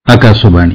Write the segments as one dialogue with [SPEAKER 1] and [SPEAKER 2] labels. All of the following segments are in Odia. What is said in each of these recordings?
[SPEAKER 1] आकाशवाणी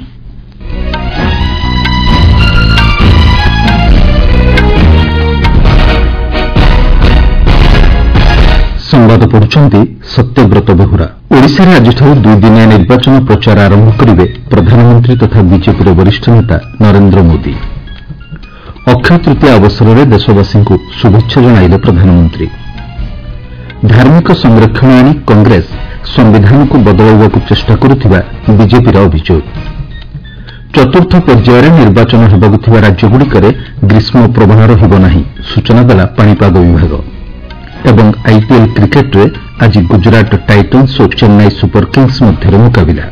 [SPEAKER 1] संवाद पढ़ुछंती सत्यव्रत बेहुरा। ओडिशा रे आजिठारु 2 दिनिया निर्वाचन प्रचार आरंभ करिवे प्रधानमंत्री तथा बीजेपी वरिष्ठ नेता नरेंद्र मोदी। अक्षय तृतीया अवसर में देशवासी को शुभेच्छा जणाइले प्रधानमंत्री। धार्मिक संरक्षण आनी कांग्रेस संविधान को बदलाइବାକୁ चेष्टा करुथिबा बीजेपी अभियोग। चतुर्थ पर्यायर निर्वाचन हेबाकु थिबा राज्यगुड़िकरे ग्रीष्म प्रवाह रहिब नाही सूचना देला पाणीपाग विभाग। एवं आईपीएल क्रिकेट रे आज गुजरात टाइटन्स और चेन्नई सुपर किंग्स मध्य मुकाबिला।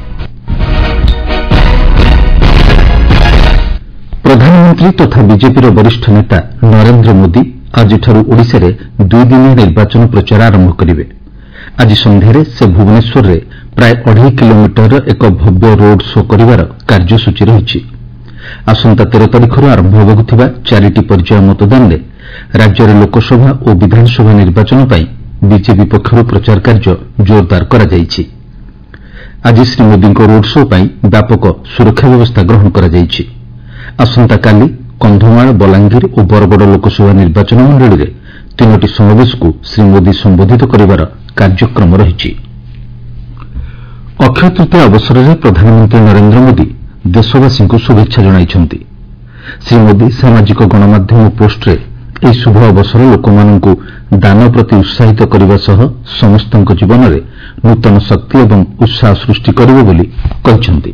[SPEAKER 1] प्रधानमंत्री तथा बीजेपी वरिष्ठ नेता नरेंद्र मोदी आजिठारु ओडिशा रे 2 दिनिया निर्वाचन प्रचार आरंभ करिवे। आज संध्यारे से भुवनेश्वर रे प्राय 2.5 किलोमीटर एक भव्य रोड शो करिवार कार्यसूची रहिछि। आसंता 13 तारिखरु आरंभ हेबाकु थिबा 4टी पर्याय मतदान रे राज्य में लोकसभा और विधानसभा निर्वाचन पर बीजेपी पक्षर प्रचार कार्य जोरदार करा जायछि। आज श्री मोदी रोड शो पर व्यापक सुरक्षा व्यवस्था ग्रहण करा जायछि। आसंता काली कंधमाल बलांगीर और बरगड़ लोकसभा निर्वाचन मंडली में 3टी समावेश को श्री मोदी संबोधित करिवार कार्यक्रम रहिछि। अक्षय तृतीया अवसर में प्रधानमंत्री नरेंद्र मोदी देशवासी को शुभेच्छा जणाइछन्ति। श्री मोदी सामाजिक गणमाध्यम पोस्ट रे ଏହି ଶୁଭ ଅବସର ଲୋକମାନଙ୍କୁ ଦାନ ପ୍ରତି ଉତ୍ସାହିତ କରିବା ସହ ସମସ୍ତଙ୍କ ଜୀବନରେ ନୂତନ ଶକ୍ତି ଏବଂ ଉତ୍ସାହ ସୃଷ୍ଟି କରିବ ବୋଲି କହିଛନ୍ତି।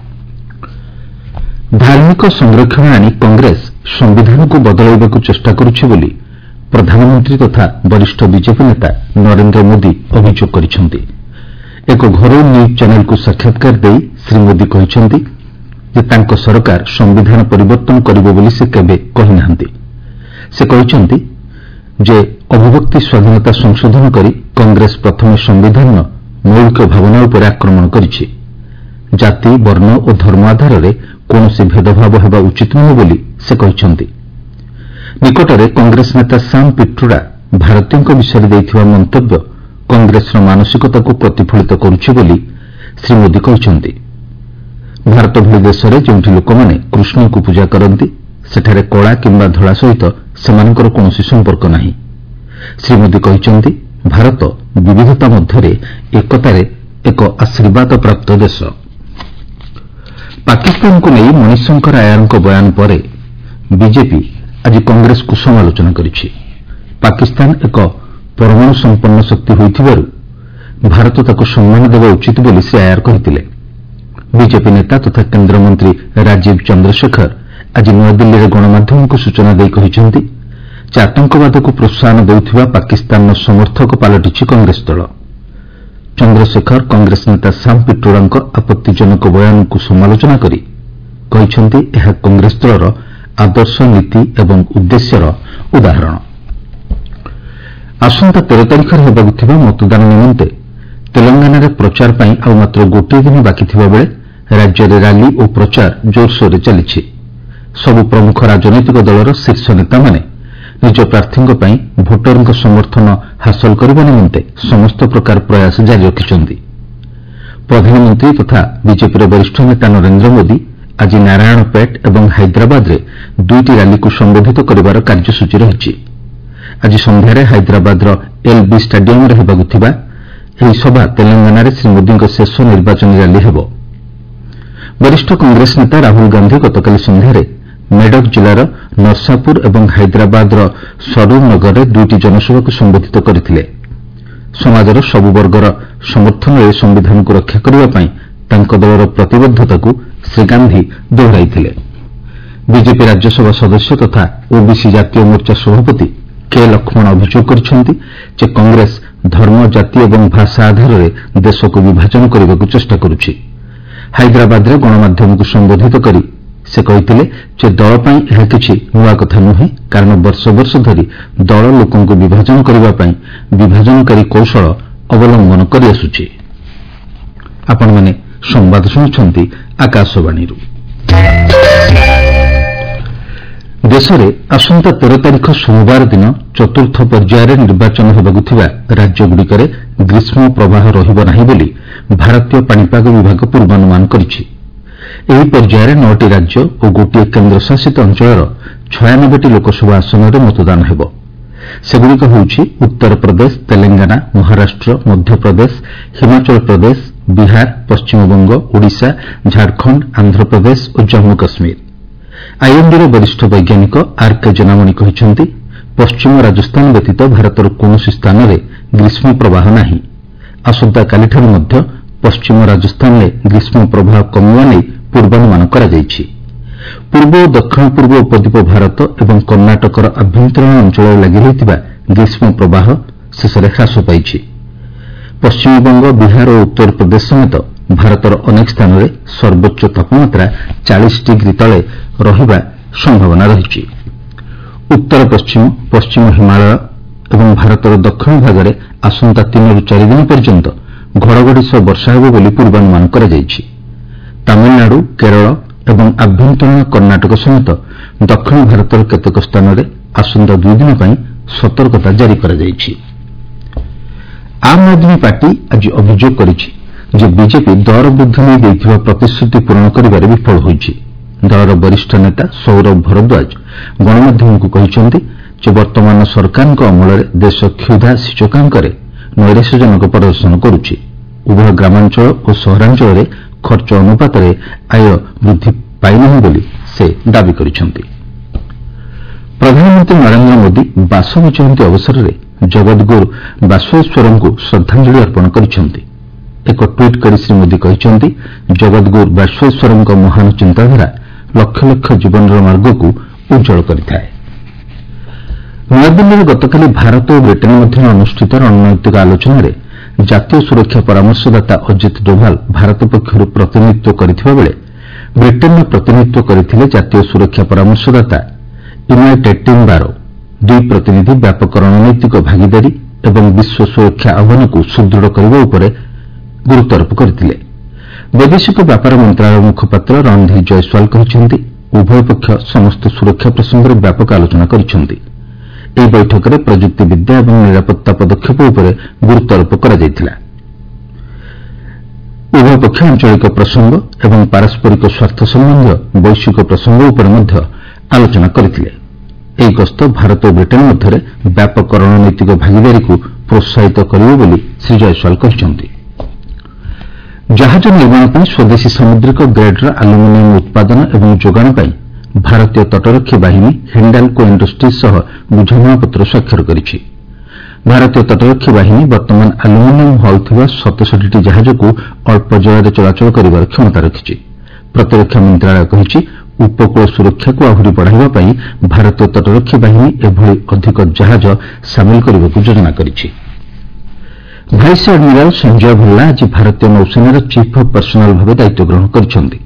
[SPEAKER 1] ଧାର୍ମିକ ସଂରକ୍ଷଣ ଆଣି କଂଗ୍ରେସ ସମ୍ବିଧାନକୁ ବଦଳାଇବାକୁ ଚେଷ୍ଟା କରୁଛି ବୋଲି ପ୍ରଧାନମନ୍ତ୍ରୀ ତଥା ବରିଷ୍ଠ ବିଜେପି ନେତା ନରେନ୍ଦ୍ର ମୋଦି ଅଭିଯୋଗ କରିଛନ୍ତି। ଏକ ଘରୋଇ ନ୍ୟୁଜ୍ ଚ୍ୟାନେଲକୁ ସାକ୍ଷାତକାର ଦେଇ ଶ୍ରୀ ମୋଦି କହିଛନ୍ତି ଯେ ତାଙ୍କ ସରକାର ସମ୍ବିଧାନ ପରିବର୍ତ୍ତନ କରିବ ବୋଲି ସେ କେବେ କହିନାହାନ୍ତି। से कहते जे अभिव्यक्ति स्वाधीनता संशोधन करी कांग्रेस प्रथम संविधान मौलिक भावना उपर आक्रमण करिछि। जाति वर्ण और धर्म आधार में कौनसी भेदभाव हेबा उचित नुहे बोली से कहते। निकटरे कांग्रेस नेता साम पिट्रोडा भारतीयों विषय देथिबा मंतव्य कांग्रेस मानसिकता को प्रतिफलित करुछि बोली श्री मोदी कहते। भारत भली देश में जोंठी लोकमाने कृष्ण को पूजा करती सेठारे कला किंबा धड़ा सहित सेमानकर कौनसी संपर्क नहीं। श्री मोदी कहते भारत विविधता मध्य एकतारे एक आशीर्वाद प्राप्त देश। पाकिस्तान को नहीं मणिशंकर आयरଙ୍କ बयान पर बीजेपी आज कांग्रेस को समालोचना करिछि। पाकिस्तान एक परमाणु संपन्न शक्ति होइथिबारु भारत ताको सम्मान देवा उचित बोली श्री आयर कहिथिले। बीजेपी नेता तथा केंद्र मंत्री राजीव चंद्रशेखर आज नूआदिल्ली में गणमाध्यम को सूचना देई कहिसेंति जे आतंकवाद को प्रोत्साहन देउथिबा पाकिस्तान समर्थक पालटिछि कांग्रेस दल। चंद्रशेखर कांग्रेस नेता साम पिट्रोडांक आपत्तिजनक बयान को समालोचना करी कहिसेंति एहा कांग्रेस दलर आदर्श नीति एवं उद्देश्यर उदाहरण। आसंता 13 तारिखर हेबाकु थिबा मतदान निमंते तेलंगाना रे प्रचार पई आ मात्र गोटे दिन बाकी थिबा बेले राज्य रे रैली और प्रचार जोरसोर रे चलिछि। सबु प्रमुख राजनैतिक दलर शीर्ष नेता माने निज प्रार्थी भोटर समर्थन हासिल करने निमंते समस्त प्रकार प्रयास जारी रखिछन्ति। प्रधानमंत्री तथा बीजेपी वरिष्ठ नेता नरेंद्र मोदी आज नारायणपेट और हैदराबाद रे 2टी रैली को संबोधित करिवार कार्यसूची रहिछि। आज संध्यारे हैदराबाद एलबी स्टाडियम रे हेबाकु थिबा एही सभा तेलंगाना रे श्री मोदी शेष निर्वाचन रैली हेबो। वरिष्ठ कांग्रेस नेता राहुल गांधी गतकाली संध्यारे मेडक जिलार नरसापुर और हैदराबाद सरूर नगर में 2टी जनसभा को संबोधित करथिले। समाजर सबु वर्गर समर्थन में संविधान को रक्षा करने दलर प्रतिबद्धता को श्री गांधी दोहराइथिले। बीजेपी राज्यसभा सदस्य तथा ओबीसी जातीय मोर्चा सभापति के लक्ष्मण अभियोग करिसेंति जे कांग्रेस धर्म जाति और भाषा आधार में देश को विभाजन करने को चेष्टा करुछि। हैदराबाद रे गणमाध्यम को संबोधित करी से कहते जे दल पई यह किछि नुआ कथा नुहे कारण वर्ष वर्ष धरी दल लोकों को विभाजन करने विभाजनकारी कौशल अवलंबन करि आसुछि। आपण माने संवाद सुनुछन्ति आकाशवाणी। ଦେଶରେ ଆସନ୍ତା 13 ତାରିଖ ସୋମବାର ଦିନ ଚତୁର୍ଥ ପର୍ଯ୍ୟାୟରେ ନିର୍ବାଚନ ହେବାକୁ ଥିବା ରାଜ୍ୟଗୁଡ଼ିକରେ ଗ୍ରୀଷ୍ମ ପ୍ରବାହ ରହିବ ନାହିଁ ବୋଲି ଭାରତୀୟ ପାଣିପାଗ ବିଭାଗ ପୂର୍ବାନୁମାନ କରିଛି। ଏହି ପର୍ଯ୍ୟାୟରେ 9ଟି ରାଜ୍ୟ ଓ ଗୋଟିଏ କେନ୍ଦ୍ରଶାସିତ ଅଞ୍ଚଳର 96ଟି ଲୋକସଭା ଆସନରେ ମତଦାନ ହେବ। ସେଗୁଡ଼ିକ ହେଉଛି ଉତ୍ତରପ୍ରଦେଶ, ତେଲେଙ୍ଗାନା, ମହାରାଷ୍ଟ୍ର, ମଧ୍ୟପ୍ରଦେଶ, ହିମାଚଳ ପ୍ରଦେଶ, ବିହାର, ପଶ୍ଚିମବଙ୍ଗ, ଓଡ଼ିଶା, ଝାଡ଼ଖଣ୍ଡ, ଆନ୍ଧ୍ରପ୍ରଦେଶ ଓ ଜମ୍ମୁ କାଶ୍ମୀର। ଆଇଏମ୍ଡିର ବରିଷ୍ଠ ବୈଜ୍ଞାନିକ ଆର୍କେ ଜେନାମଣି କହିଛନ୍ତି, ପଶ୍ଚିମ ରାଜସ୍ଥାନ ବ୍ୟତୀତ ଭାରତର କୌଣସି ସ୍ଥାନରେ ଗ୍ରୀଷ୍ମ ପ୍ରବାହ ନାହିଁ। ଆସନ୍ତାକାଲିଠାରୁ ମଧ୍ୟ ପଶ୍ଚିମ ରାଜସ୍ଥାନରେ ଗ୍ରୀଷ୍ମ ପ୍ରବାହ କମିବା ନେଇ ପୂର୍ବାନୁମାନ କରାଯାଇଛି। ପୂର୍ବ ଓ ଦକ୍ଷିଣ ପୂର୍ବ ଉପଦ୍ୱୀପ ଭାରତ ଏବଂ କର୍ଣ୍ଣାଟକର ଆଭ୍ୟନ୍ତରୀଣ ଅଞ୍ଚଳରେ ଲାଗି ରହିଥିବା ଗ୍ରୀଷ୍ମ ପ୍ରବାହ ଶେଷରେ ହ୍ରାସ ପାଇଛି। ପଶ୍ଚିମବଙ୍ଗ, ବିହାର ଓ ଉତ୍ତରପ୍ରଦେଶ ସମେତ ଭାରତର ଅନେକ ସ୍ଥାନରେ ସର୍ବୋଚ୍ଚ ତାପମାତ୍ରା 40 ଡିଗ୍ରୀ ତଳେ ରହିବା ସମ୍ଭାବନା ରହିଛି। ଉତ୍ତର ପଶ୍ଚିମ, ପଶ୍ଚିମ ହିମାଳୟ ଏବଂ ଭାରତର ଦକ୍ଷିଣ ଭାଗରେ ଆସନ୍ତା 3ରୁ 4 ଦିନ ପର୍ଯ୍ୟନ୍ତ ଘଡ଼ଘଡ଼ି ସହ ବର୍ଷା ହେବ ବୋଲି ପୂର୍ବାନୁମାନ କରାଯାଇଛି। ତାମିଲନାଡୁ, କେରଳ ଏବଂ ଆଭ୍ୟନ୍ତରୀଣ କର୍ଣ୍ଣାଟକ ସମେତ ଦକ୍ଷିଣ ଭାରତର କେତେକ ସ୍ଥାନରେ ଆସନ୍ତା 2 ଦିନ ପାଇଁ ସତର୍କତା ଜାରି କରାଯାଇଛି। ଆମ୍ ଆଦମୀ ପାର୍ଟି ଆଜି ଅଭିଯୋଗ କରିଛି ଯେ ବିଜେପି ଦର ବୃଦ୍ଧି ନେଇ ଦେଇଥିବା ପ୍ରତିଶ୍ରୁତି ପୂରଣ କରିବାରେ ବିଫଳ ହୋଇଛି। ଦଳର ବରିଷ୍ଠ ନେତା ସୌରଭ ଭରଦ୍ୱାଜ ଗଣମାଧ୍ୟମକୁ କହିଛନ୍ତି ଯେ ବର୍ତ୍ତମାନ ସରକାରଙ୍କ ଅମଳରେ ଦେଶ କ୍ଷୁଧା ସୂଚକାଙ୍କରେ ନୈରାଶ୍ୟଜନକ ପ୍ରଦର୍ଶନ କରୁଛି। ଉଭୟ ଗ୍ରାମାଞ୍ଚଳ ଓ ସହରାଞ୍ଚଳରେ ଖର୍ଚ୍ଚ ଅନୁପାତରେ ଆୟ ବୃଦ୍ଧି ପାଇନାହିଁ ବୋଲି ସେ ଦାବି କରିଛନ୍ତି। ପ୍ରଧାନମନ୍ତ୍ରୀ ନରେନ୍ଦ୍ର ମୋଦି ବାସବ ଜୟନ୍ତୀ ଅବସରରେ ଜଗଦ୍ଗୁରୁ ବାସବେଶ୍ୱରଙ୍କୁ ଶ୍ରଦ୍ଧାଞ୍ଜଳି ଅର୍ପଣ କରିଛନ୍ତି। ଏକ ଟ୍ୱିଟ୍ କରି ଶ୍ରୀ ମୋଦି କହିଛନ୍ତି, ଜଗଦ୍ଗୁରୁ ବାସବେଶ୍ୱରଙ୍କ ମହାନ ଚିନ୍ତାଧାରା ଲକ୍ଷ ଲକ୍ଷ ଜୀବନର ମାର୍ଗକୁ ଉଜ୍ଜଳ କରିଥାଏ। ନୂଆଦିଲ୍ଲୀରେ ଗତକାଲି ଭାରତ ଓ ବ୍ରିଟେନ୍ ମଧ୍ୟରେ ଅନୁଷ୍ଠିତ ରଣନୈତିକ ଆଲୋଚନାରେ ଜାତୀୟ ସୁରକ୍ଷା ପରାମର୍ଶଦାତା ଅଜିତ ଡୋଭାଲ ଭାରତ ପକ୍ଷରୁ ପ୍ରତିନିଧିତ୍ୱ କରିଥିବାବେଳେ ବ୍ରିଟେନ୍ର ପ୍ରତିନିଧିତ୍ୱ କରିଥିଲେ ଜାତୀୟ ସୁରକ୍ଷା ପରାମର୍ଶଦାତା ୟୁନାଇଟେଡ୍ ଟିମ୍ ବାରୋ। ଦୁଇ ପ୍ରତିନିଧି ବ୍ୟାପକ ରଣନୈତିକ ଭାଗିଦାରୀ ଏବଂ ବିଶ୍ୱ ସୁରକ୍ଷା ଆହ୍ୱାନକୁ ସୁଦୃଢ଼ କରିବା ଉପରେ ଗୁରୁତ୍ୱାରୋପ କରିଥିଲେ। ବୈଦେଶିକ ବ୍ୟାପାର ମନ୍ତ୍ରଣାଳୟ ମୁଖପାତ୍ର ରଣଧୀର ଜୟସ୍ୱାଲ କହିଛନ୍ତି, ଉଭୟ ପକ୍ଷ ସମସ୍ତ ସୁରକ୍ଷା ପ୍ରସଙ୍ଗରେ ବ୍ୟାପକ ଆଲୋଚନା କରିଛନ୍ତି। ଏହି ବୈଠକରେ ପ୍ରଯୁକ୍ତିବିଦ୍ୟା ଏବଂ ନିରାପତ୍ତା ପଦକ୍ଷେପ ଉପରେ ଗୁରୁତ୍ୱାରୋପ କରାଯାଇଥିଲା। ଉଭୟ ପକ୍ଷ ଆଞ୍ଚଳିକ ପ୍ରସଙ୍ଗ ଏବଂ ପାରସ୍ପରିକ ସ୍ୱାର୍ଥ ସମ୍ବନ୍ଧୀୟ ବୈଶ୍ୱିକ ପ୍ରସଙ୍ଗ ଉପରେ ମଧ୍ୟ ଆଲୋଚନା କରିଥିଲେ। ଏହି ଗସ୍ତ ଭାରତ ଓ ବ୍ରିଟେନ୍ ମଧ୍ୟରେ ବ୍ୟାପକ ରଣନୈତିକ ଭାଗିଦାରୀକୁ ପ୍ରୋତ୍ସାହିତ କରିବ ବୋଲି ଶ୍ରୀ ଜୟସ୍ୱାଲ କହିଛନ୍ତି। ଜାହାଜ ନିର୍ମାଣ ପାଇଁ ସ୍ୱଦେଶୀ ସାମୁଦ୍ରିକ ଗ୍ରେଡ୍ର ଆଲୁମିନିୟମ ଉତ୍ପାଦନ ଏବଂ ଯୋଗାଣ ପାଇଁ ଭାରତୀୟ ତଟରକ୍ଷୀ ବାହିନୀ ହିଣ୍ଡାଲକୋ ଇଣ୍ଡଷ୍ଟ୍ରିଜ୍ ସହ ବୁଝାମଣାପତ୍ର ସ୍ୱାକ୍ଷର କରିଛି। ଭାରତୀୟ ତଟରକ୍ଷୀ ବାହିନୀ ବର୍ତ୍ତମାନ ଆଲୁମିନିୟମ ହଲ୍ ଥିବା 67ଟି ଜାହାଜକୁ ଅଳ୍ପ ଜଳରେ ଚଳାଚଳ କରିବାର କ୍ଷମତା ରଖିଛି। ପ୍ରତିରକ୍ଷା ମନ୍ତ୍ରଣାଳୟ କହିଛି, ଉପକୂଳ ସୁରକ୍ଷାକୁ ଆହୁରି ବଢ଼ାଇବା ପାଇଁ ଭାରତୀୟ ତଟରକ୍ଷୀ ବାହିନୀ ଏଭଳି ଅଧିକ ଜାହାଜ ସାମିଲ କରିବାକୁ ଯୋଜନା କରିଛି। ଭାଇସ୍ ଆଡମିରାଲ ସଞ୍ଜୟ ଭଲ୍ଲା ଆଜି ଭାରତୀୟ ନୌସେନାର ଚିଫ୍ ଅଫ୍ ପର୍ସନାଲ ଭାବେ ଦାୟିତ୍ୱ ଗ୍ରହଣ କରିଛନ୍ତି।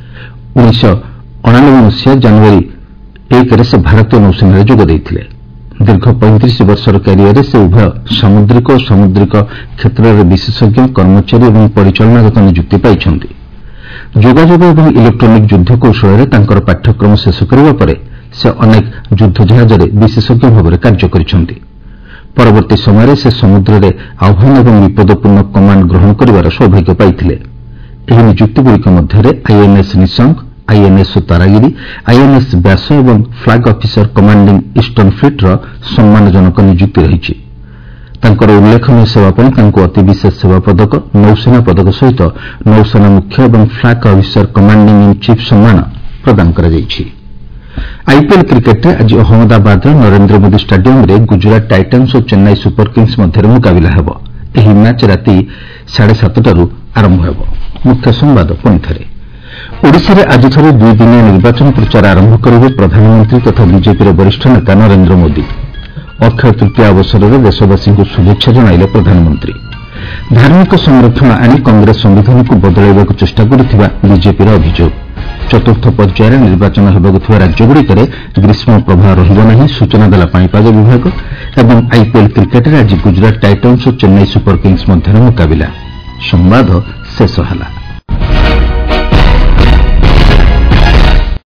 [SPEAKER 1] 1989 ମସିହା ଜାନୁଆରୀ 1ରେ ସେ ଭାରତୀୟ ନୌସେନାରେ ଯୋଗ ଦେଇଥିଲେ। ଦୀର୍ଘ 35 ବର୍ଷର କ୍ୟାରିୟରରେ ସେ ଉଭୟ ସାମୁଦ୍ରିକ ଓ ସାମୁଦ୍ରିକ କ୍ଷେତ୍ରରେ ବିଶେଷଜ୍ଞ, କର୍ମଚାରୀ ଏବଂ ପରିଚାଳନାଗତ ନିଯୁକ୍ତି ପାଇଛନ୍ତି। ଯୋଗାଯୋଗ ଏବଂ ଇଲେକ୍ଟ୍ରୋନିକ୍ ଯୁଦ୍ଧ କୌଶଳରେ ତାଙ୍କର ପାଠ୍ୟକ୍ରମ ଶେଷ କରିବା ପରେ ସେ ଅନେକ ଯୁଦ୍ଧ ଜାହାଜରେ ବିଶେଷଜ୍ଞ ଭାବରେ କାର୍ଯ୍ୟ କରିଛନ୍ତି। ପରବର୍ତ୍ତୀ ସମୟରେ ସେ ସମୁଦ୍ରରେ ଆହ୍ୱାନ ଏବଂ ବିପଦପୂର୍ଣ୍ଣ କମାଣ୍ଡ ଗ୍ରହଣ କରିବାର ସୌଭାଗ୍ୟ ପାଇଥିଲେ। ଏହି ନିଯୁକ୍ତିଗୁଡ଼ିକ ମଧ୍ୟରେ INS Nishank, INS Taragiri, INS Beas ଏବଂ ଫ୍ଲାଗ୍ ଅଫିସର କମାଣ୍ଡିଂ ଇଷ୍ଟର୍ଣ୍ଣ ଫ୍ଲିଟ୍ର ସମ୍ମାନଜନକ ନିଯୁକ୍ତି ରହିଛି। ତାଙ୍କର ଉଲ୍ଲେଖନୀୟ ସେବା ପାଇଁ ତାଙ୍କୁ ଅତି ବିଶେଷ ସେବା ପଦକ, ନୌସେନା ପଦକ ସହିତ ନୌସେନା ମୁଖ୍ୟ ଏବଂ flag officer commanding in chief ସମ୍ମାନ ପ୍ରଦାନ କରାଯାଇଛି। ଆଇପିଏଲ୍ କ୍ରିକେଟରେ ଆଜି ଅହମ୍ମଦାବାଦର ନରେନ୍ଦ୍ର ମୋଦି ଷ୍ଟାଡିୟମରେ ଗୁଜରାଟ ଟାଇଟାନ୍ସ ଓ ଚେନ୍ନାଇ ସୁପର କିଙ୍ଗ୍ସ ମଧ୍ୟରେ ମୁକାବିଲା ହେବ। ଏହି ମ୍ୟାଚ୍ ରାତି 7:30ରୁ ଆରମ୍ଭ ହେବ। ମୁଖ୍ୟ ସମ୍ବାଦ ପୁଣିଥରେ। ଓଡ଼ିଶାରେ ଆଜିଠାରୁ 2 ଦିନିଆ ନିର୍ବାଚନ ପ୍ରଚାର ଆରମ୍ଭ କରିବେ ପ୍ରଧାନମନ୍ତ୍ରୀ ତଥା ବିଜେପିର ବରିଷ୍ଠ ନେତା ନରେନ୍ଦ୍ର ମୋଦି। ଅକ୍ଷୟ ତୃତୀୟା ଅବସରରେ ଦେଶବାସୀଙ୍କୁ ଶୁଭେଚ୍ଛା ଜଣାଇଲେ ପ୍ରଧାନମନ୍ତ୍ରୀ। ଧାର୍ମିକ ସଂରକ୍ଷଣ ଆଣି କଂଗ୍ରେସ ସମ୍ବିଧାନକୁ ବଦଳାଇବାକୁ ଚେଷ୍ଟା କରୁଥିବା ବିଜେପିର ଅଭିଯୋଗ। ଚତୁର୍ଥ ପର୍ଯ୍ୟାୟରେ ନିର୍ବାଚନ ହେବାକୁ ଥିବା ରାଜ୍ୟଗୁଡ଼ିକରେ ଗ୍ରୀଷ୍ମ ପ୍ରବାହ ରହିବ ନାହିଁ, ସୂଚନା ଦେଲା ପାଣିପାଗ ବିଭାଗ। ଏବଂ ଆଇପିଏଲ୍ କ୍ରିକେଟରେ ଆଜି ଗୁଜରାଟ ଟାଇଟାନ୍ସ ଓ ଚେନ୍ନାଇ ସୁପର କିଙ୍ଗ୍ସ ମଧ୍ୟରେ ମୁକାବିଲା। ସମ୍ବାଦ ଶେଷ ହେଲା।